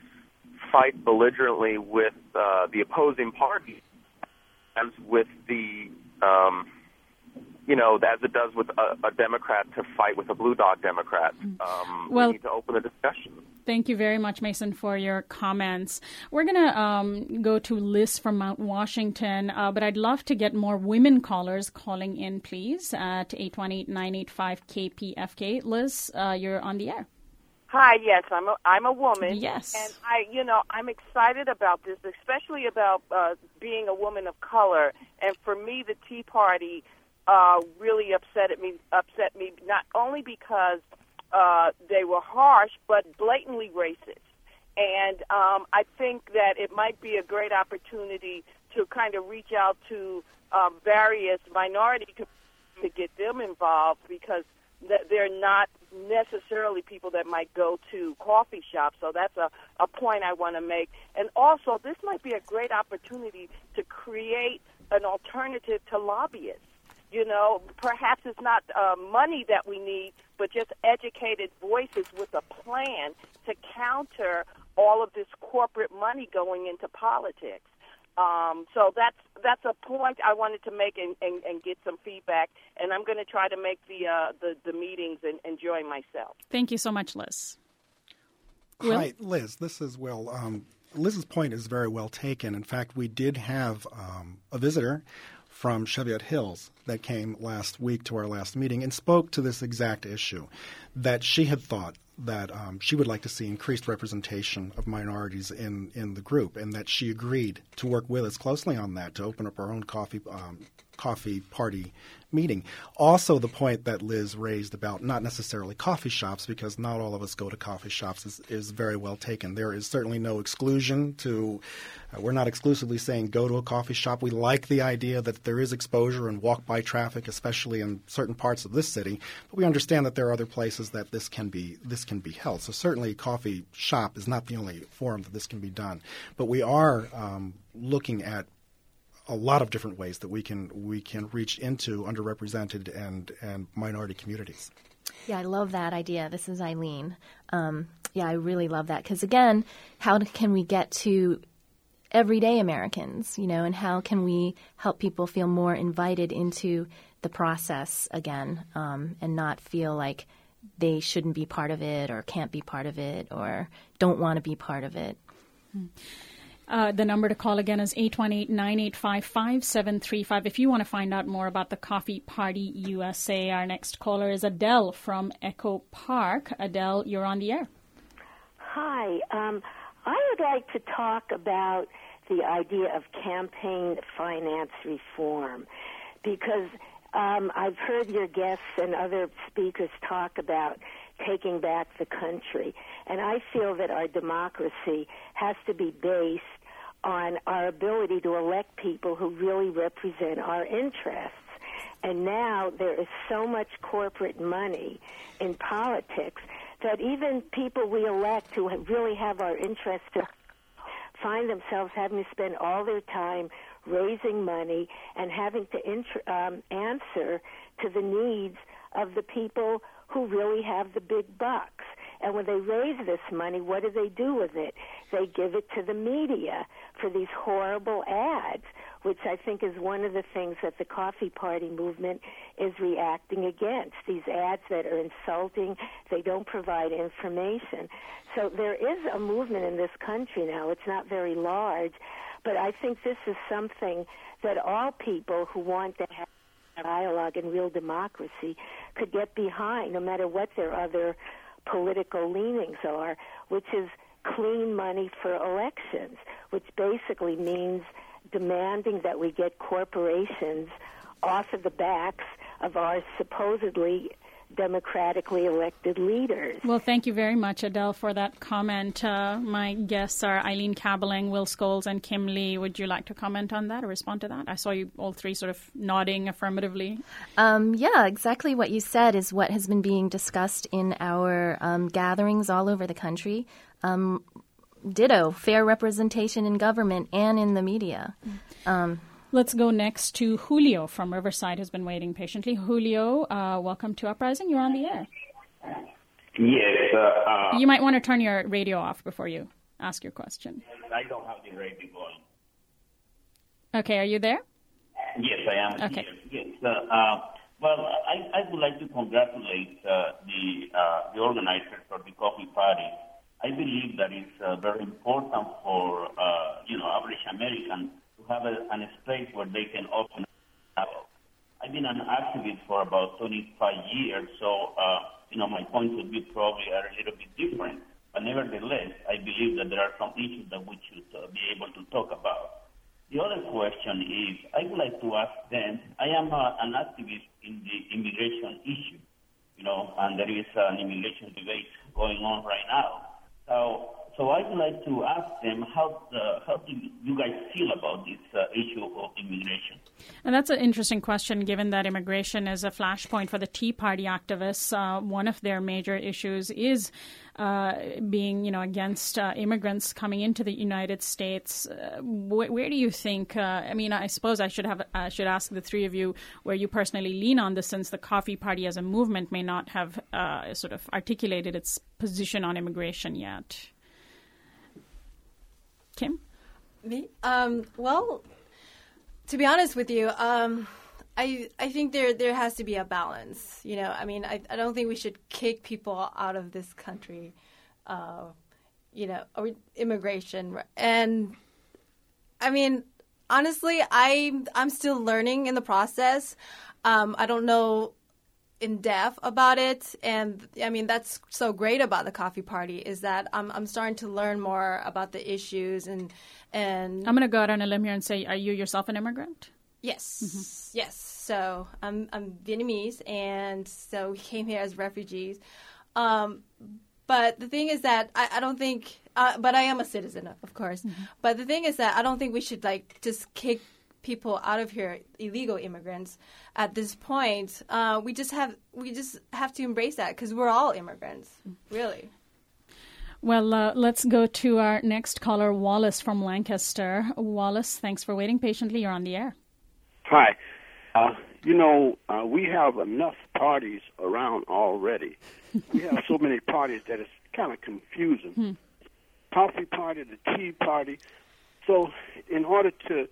fight belligerently with uh, the opposing party as with the, um, you know, as it does with a, a Democrat to fight with a blue dog Democrat. Um, Well, we need to open the discussion. Thank you very much, Mason, for your comments. We're going to um, go to Liz from Mount Washington, uh, but I'd love to get more women callers calling in, please, at eight one eight, nine eight five, K P F K. Liz, uh, you're on the air. Hi, yes, I'm a, I'm a woman. Yes. And I, you know, I'm excited about this, especially about uh, being a woman of color. And for me, the Tea Party uh, really upset me, upset me not only because Uh, they were harsh, but blatantly racist. And um, I think that it might be a great opportunity to kind of reach out to um, various minority communities to get them involved because th- they're not necessarily people that might go to coffee shops. So that's a, a point I want to make. And also, this might be a great opportunity to create an alternative to lobbyists. You know, perhaps it's not uh, money that we need, but just educated voices with a plan to counter all of this corporate money going into politics. Um, so that's that's a point I wanted to make and, and, and get some feedback. And I'm going to try to make the, uh, the the meetings and enjoy myself. Thank you so much, Liz. Will? Hi, Liz. This is Will. Um, Liz's point is very well taken. In fact, we did have um, a visitor from Cheviot Hills that came last week to our last meeting and spoke to this exact issue, that she had thought that um, she would like to see increased representation of minorities in, in the group, and that she agreed to work with us closely on that to open up our own coffee um, coffee party meeting. Also, the point that Liz raised about not necessarily coffee shops, because not all of us go to coffee shops, is, is very well taken. There is certainly no exclusion to uh, – we're not exclusively saying go to a coffee shop. We like the idea that there is exposure and walk-by traffic, especially in certain parts of this city. But we understand that there are other places that this can be this can be held. So certainly a coffee shop is not the only forum that this can be done. But we are um, looking at a lot of different ways that we can we can reach into underrepresented and, and minority communities. Yeah, I love that idea. This is Eileen. Um, yeah, I really love that because, again, how can we get to everyday Americans, you know, and how can we help people feel more invited into the process again um, and not feel like they shouldn't be part of it or can't be part of it or don't want to be part of it. Hmm. Uh, the number to call again is eight one eight, nine eight five, five seven three five. If you want to find out more about the Coffee Party U S A, our next caller is Adele from Echo Park. Adele, you're on the air. Hi. Um, I would like to talk about the idea of campaign finance reform because um, I've heard your guests and other speakers talk about taking back the country. And I feel that our democracy has to be based on our ability to elect people who really represent our interests. And now there is so much corporate money in politics that even people we elect who really have our interests find themselves having to spend all their time raising money and having to int- um, answer to the needs of the people who really have the big bucks. And when they raise this money, what do they do with it? They give it to the media for these horrible ads, which I think is one of the things that the Coffee Party movement is reacting against, these ads that are insulting, they don't provide information. So there is a movement in this country now. It's not very large, but I think this is something that all people who want to have dialogue and real democracy could get behind, no matter what their other political leanings are, which is clean money for elections, which basically means demanding that we get corporations off of the backs of our supposedly democratically elected leaders. Well, thank you very much, Adele, for that comment. Uh, my guests are Eileen Kabeling, Will Scholes, and Kim Lee. Would you like to comment on that or respond to that? I saw you all three sort of nodding affirmatively. Um, yeah, exactly what you said is what has been being discussed in our um, gatherings all over the country. Um, ditto, fair representation in government and in the media. Um Let's go next to Julio from Riverside, who's been waiting patiently. Julio, uh, welcome to Uprising. You're on the air. Yes. Uh, uh, you might want to turn your radio off before you ask your question. I don't have the radio going. Okay, are you there? Yes, I am. Okay. Yes. yes. Uh, uh, well, I, I would like to congratulate uh, the uh, the organizers for the coffee party. I believe that it's uh, very important for uh, you know average Americans have a, an space where they can open up. I've been an activist for about twenty-five years, so, uh, you know, my points would be probably are a little bit different. But nevertheless, I believe that there are some issues that we should uh, be able to talk about. The other question is, I would like to ask them, I am uh, an activist in the immigration issue, you know, and there is an immigration debate going on right now. So, So I would like to ask them how the, how do you guys feel about this uh, issue of immigration? And that's an interesting question, given that immigration is a flashpoint for the Tea Party activists. Uh, one of their major issues is uh, being, you know, against uh, immigrants coming into the United States. Uh, wh- where do you think? Uh, I mean, I suppose I should have I uh, should ask the three of you where you personally lean on this, since the Coffee Party as a movement may not have uh, sort of articulated its position on immigration yet. Kim? Me? Um, well, to be honest with you, um, I I think there there has to be a balance. You know, I mean, I, I don't think we should kick people out of this country, uh, you know, or immigration. And, I mean, honestly, I, I'm still learning in the process. Um, I don't know in depth about it, and I mean that's so great about the Coffee Party is that I'm I'm starting to learn more about the issues and and I'm going to go out on a limb here and say, are you yourself an immigrant? Yes, mm-hmm. yes. So I'm I'm Vietnamese, and so we came here as refugees. Um, but the thing is that I, I don't think, uh, but I am a citizen, of course. Mm-hmm. But the thing is that I don't think we should like just kick people out of here, illegal immigrants. At this point, uh, we just have we just have to embrace that because we're all immigrants, really. Well, uh, let's go to our next caller, Wallace from Lancaster. Wallace, thanks for waiting patiently. You're on the air. Hi. Uh, you know, uh, we have enough parties around already. We have so many parties that it's kind of confusing. Hmm. Coffee Party, the Tea Party. So in order to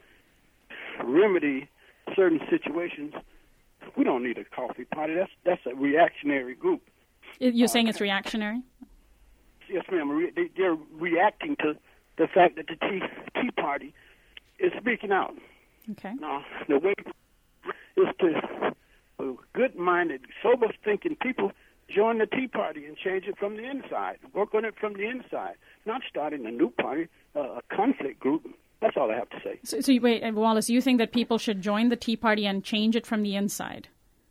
remedy certain situations, we don't need a coffee party. That's that's a reactionary group. You're saying uh, it's reactionary? Yes, ma'am. They, they're reacting to the fact that the Tea, tea Party is speaking out. Okay. Now, the way is to uh, good-minded, sober-thinking people join the Tea Party and change it from the inside. Work on it from the inside, not starting a new party, uh, a conflict group. That's all I have to say. So, so you, wait, Wallace, you think that people should join the Tea Party and change it from the inside?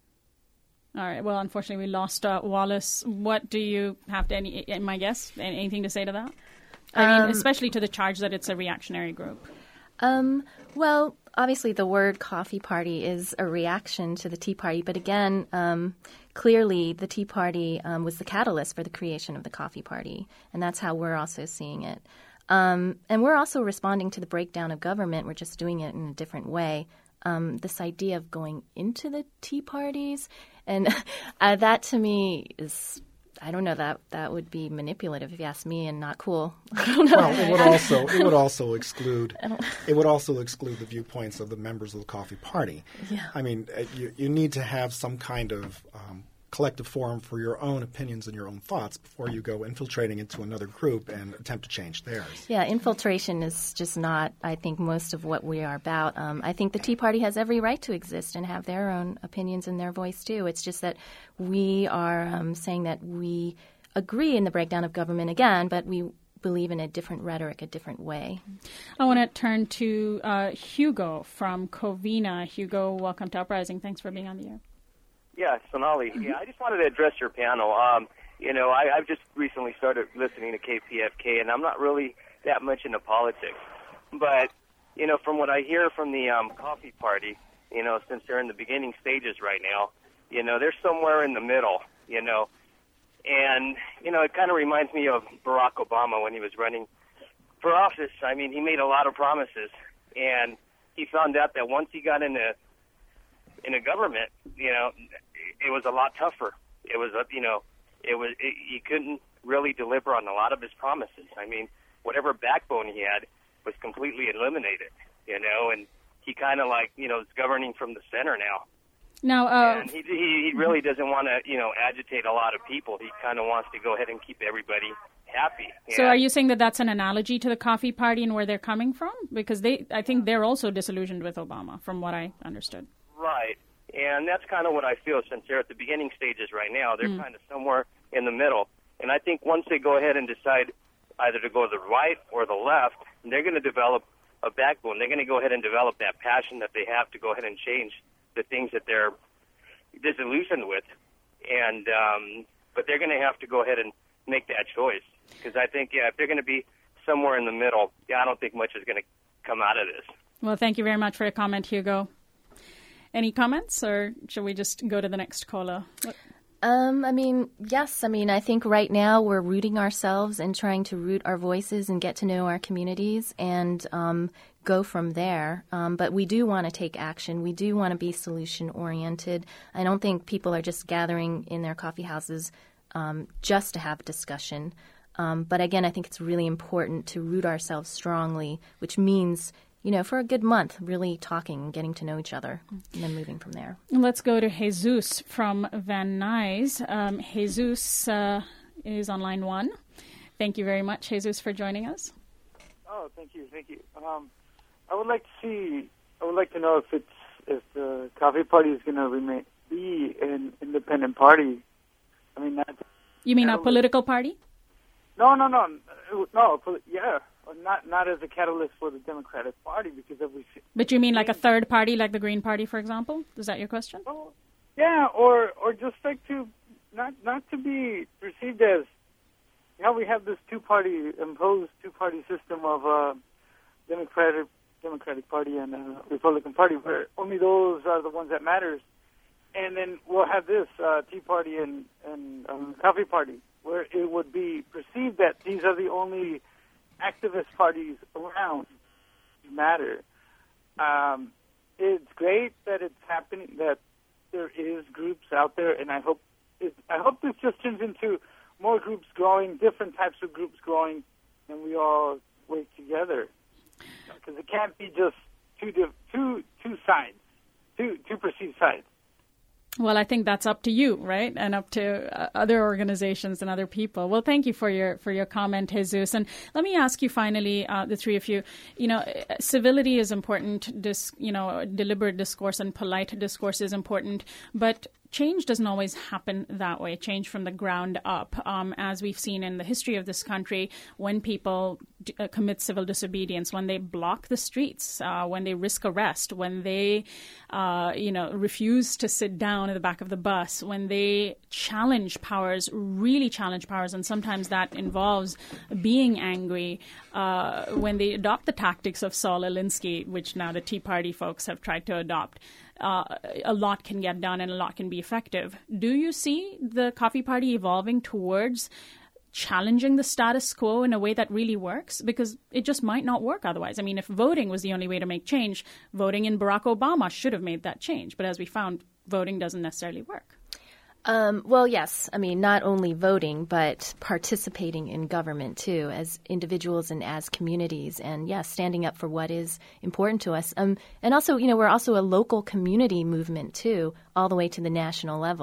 All right. Well, unfortunately, we lost uh, Wallace. What do you have to, any, my guess, anything to say to that? I um, mean, especially to the charge that it's a reactionary group. Um, well, obviously the word Coffee Party is a reaction to the Tea Party. But again, um, clearly the Tea Party um, was the catalyst for the creation of the Coffee Party. And that's how we're also seeing it. Um, and we're also responding to the breakdown of government. We're just doing it in a different way. Um, this idea of going into the tea parties, and uh, that to me is, I don't know, that that would be manipulative if you ask me, and not cool. I don't know. Well, it would also it would also exclude it would also exclude the viewpoints of the members of the Coffee Party. Yeah. I mean, you you need to have some kind of um, collective forum for your own opinions and your own thoughts before you go infiltrating into another group and attempt to change theirs. Yeah, infiltration is just not, I think, most of what we are about. Um, I think the Tea Party has every right to exist and have their own opinions and their voice, too. It's just that we are um, saying that we agree in the breakdown of government again, but we believe in a different rhetoric, a different way. I want to turn to uh, Hugo from Covina. Hugo, welcome to Uprising. Thanks for being on the air. Yeah, Sonali. Mm-hmm. Yeah, I just wanted to address your panel. Um, you know, I, I've just recently started listening to K P F K, and I'm not really that much into politics. But, you know, from what I hear from the um, Coffee Party, you know, since they're in the beginning stages right now, you know, they're somewhere in the middle, you know. And, you know, it kind of reminds me of Barack Obama when he was running for office. I mean, he made a lot of promises, and he found out that once he got into in a government, you know, it was a lot tougher. It was, a, you know, it was it, he couldn't really deliver on a lot of his promises. I mean, whatever backbone he had was completely eliminated, you know, and he kind of like, you know, is governing from the center now. Now, uh, and he, he he really doesn't want to, you know, agitate a lot of people. He kind of wants to go ahead and keep everybody happy. So And- are you saying that that's an analogy to the Coffee Party and where they're coming from? Because they, I think they're also disillusioned with Obama, from what I understood. Right. And that's kind of what I feel since they're at the beginning stages right now. They're Mm. kind of somewhere in the middle. And I think once they go ahead and decide either to go to the right or the left, they're going to develop a backbone. They're going to go ahead and develop that passion that they have to go ahead and change the things that they're disillusioned with. And um, but they're going to have to go ahead and make that choice. Because I think, yeah, if they're going to be somewhere in the middle, yeah, I don't think much is going to come out of this. Well, thank you very much for your comment, Hugo. Any comments, or should we just go to the next caller? What- Um, I mean, yes. I mean, I think right now we're rooting ourselves and trying to root our voices and get to know our communities and um, go from there. Um, but we do want to take action. We do want to be solution-oriented. I don't think people are just gathering in their coffee houses um, just to have a discussion. Um, but again, I think it's really important to root ourselves strongly, which means, you know, for a good month, really talking and getting to know each other and then moving from there. Let's go to Jesus from Van Nuys. Um, Jesus uh, is on line one. Thank you very much, Jesus, for joining us. Oh, thank you, thank you. Um, I would like to see. I would like to know if it's if the Coffee Party is going to remain be an independent party. I mean, not. You mean a political party? No, no, no, no. poli- Yeah, not not as a catalyst for the Democratic Party, because if we see, But you mean like a third party, like the Green Party, for example? Is that your question? yeah, or or just like to not not to be perceived as, you know, we have this two party imposed two party system of uh, Democratic Democratic Party and uh, Republican Party, where only those are the ones that matters, and then we'll have this uh, Tea Party and and um, Coffee Party, where it would be perceived that these are the only activist parties around that matter. Um, it's great that it's happening, that there is groups out there, and I hope it, I hope this just turns into more groups growing, different types of groups growing, and we all work together. Because it can't be just two div- two two sides, two two perceived sides. Well, I think that's up to you, right? And up to uh, other organizations and other people. Well, thank you for your for your comment, Jesus. And let me ask you finally, uh, the three of you, you know, civility is important. Dis, you know, deliberate discourse and polite discourse is important. But change doesn't always happen that way. Change from the ground up, um, as we've seen in the history of this country, when people d- uh, commit civil disobedience, when they block the streets, uh, when they risk arrest, when they, uh, you know, refuse to sit down at the back of the bus, when they challenge powers, really challenge powers, and sometimes that involves being angry, uh, when they adopt the tactics of Saul Alinsky, which now the Tea Party folks have tried to adopt. Uh, a lot can get done and a lot can be effective. Do you see the Coffee Party evolving towards challenging the status quo in a way that really works? Because it just might not work otherwise. I mean, if voting was the only way to make change, voting in Barack Obama should have made that change. But as we found, voting doesn't necessarily work. Um, well, yes. I mean, not only voting, but participating in government, too, as individuals and as communities. And, yes, standing up for what is important to us. Um, and also, you know, we're also a local community movement, too, all the way to the national level.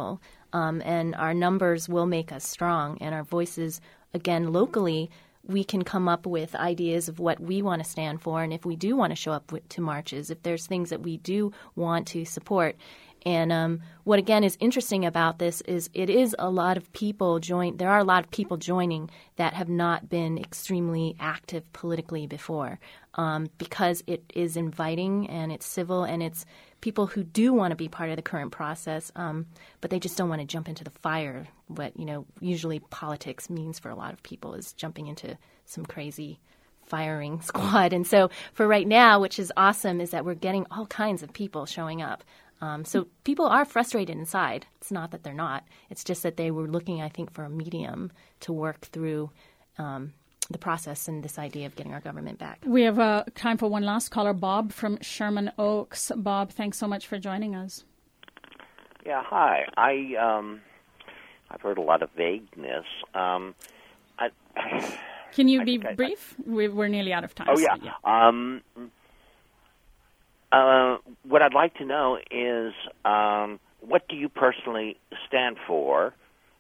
Um, and our numbers will make us strong, and our voices, again, locally, we can come up with ideas of what we want to stand for, and if we do want to show up to marches, if there's things that we do want to support. And um, what, again, is interesting about this is it is a lot of people join. There are a lot of people joining that have not been extremely active politically before, um, because it is inviting and it's civil and it's people who do want to be part of the current process, um, but they just don't want to jump into the fire. What, you know, usually politics means for a lot of people is jumping into some crazy firing squad. And so for right now, which is awesome, is that we're getting all kinds of people showing up. Um, so people are frustrated inside. It's not that they're not. It's just that they were looking, I think, for a medium to work through um, the process and this idea of getting our government back. We have uh, time for one last caller, Bob from Sherman Oaks. Bob, thanks so much for joining us. Yeah, hi. I um, I've heard a lot of vagueness. Um, I, Can you I be I, brief? I, we, we're nearly out of time. Oh so, yeah. yeah. Um, uh, what I'd like to know is um, what do you personally stand for?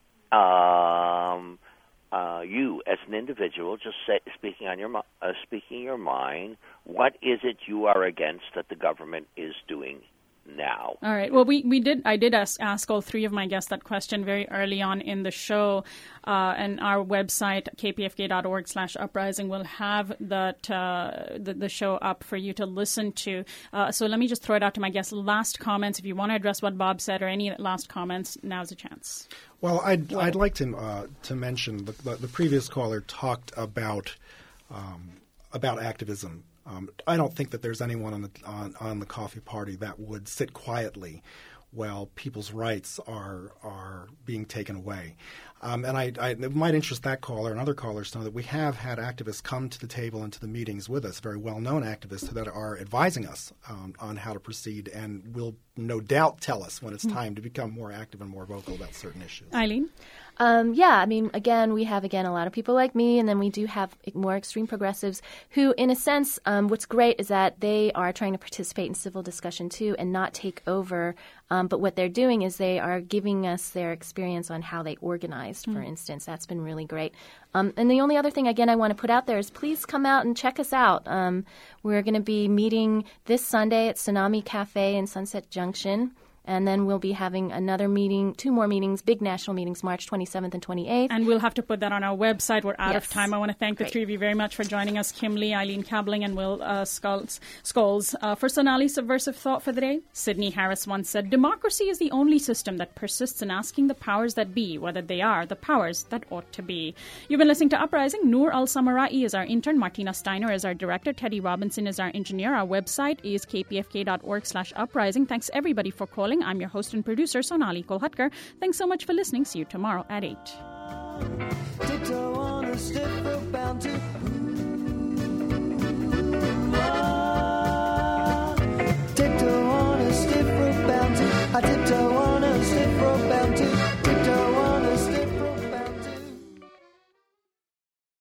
Um, uh, you as an individual, just say, speaking on your uh, speaking your mind. What is it you are against that the government is doing now? All right. Well, we, we did. I did ask, ask all three of my guests that question very early on in the show, uh, and our website k p f k dot org slash uprising will have that uh, the, the show up for you to listen to. Uh, so let me just throw it out to my guests. Last comments. If you want to address what Bob said or any last comments, now's a chance. Well, I'd I'd like to uh, to mention the, the the previous caller talked about um, about activism. Um, I don't think that there's anyone on the on, on the Coffee Party that would sit quietly while people's rights are are being taken away. Um, and I, I, it might interest that caller and other callers to know that we have had activists come to the table and to the meetings with us, very well-known activists that are advising us um, on how to proceed and will no doubt tell us when it's time to become more active and more vocal about certain issues. Eileen? Um, yeah, I mean, again, we have, again, a lot of people like me, and then we do have more extreme progressives who, in a sense, um, what's great is that they are trying to participate in civil discussion, too, and not take over. Um, but what they're doing is they are giving us their experience on how they organized, for mm. instance. That's been really great. Um, and the only other thing, again, I want to put out there is please come out and check us out. Um, we're going to be meeting this Sunday at Tsunami Cafe in Sunset Junction. And then we'll be having another meeting, two more meetings, big national meetings, March twenty-seventh and twenty-eighth. And we'll have to put that on our website. We're out yes. of time. I want to thank Great. the three of you very much for joining us, Kim Lee, Eileen Kabling, and Will uh, Scholes. Scholes. Uh, for Sonali's subversive thought for the day, Sidney Harris once said, democracy is the only system that persists in asking the powers that be whether they are the powers that ought to be. You've been listening to Uprising. Noor Al-Samarai is our intern. Martina Steiner is our director. Teddy Robinson is our engineer. Our website is k p f k dot org slash uprising. Thanks, everybody, for calling. I'm your host and producer. Producer Sonali Kolhatkar. Thanks so much for listening. See you tomorrow at eight.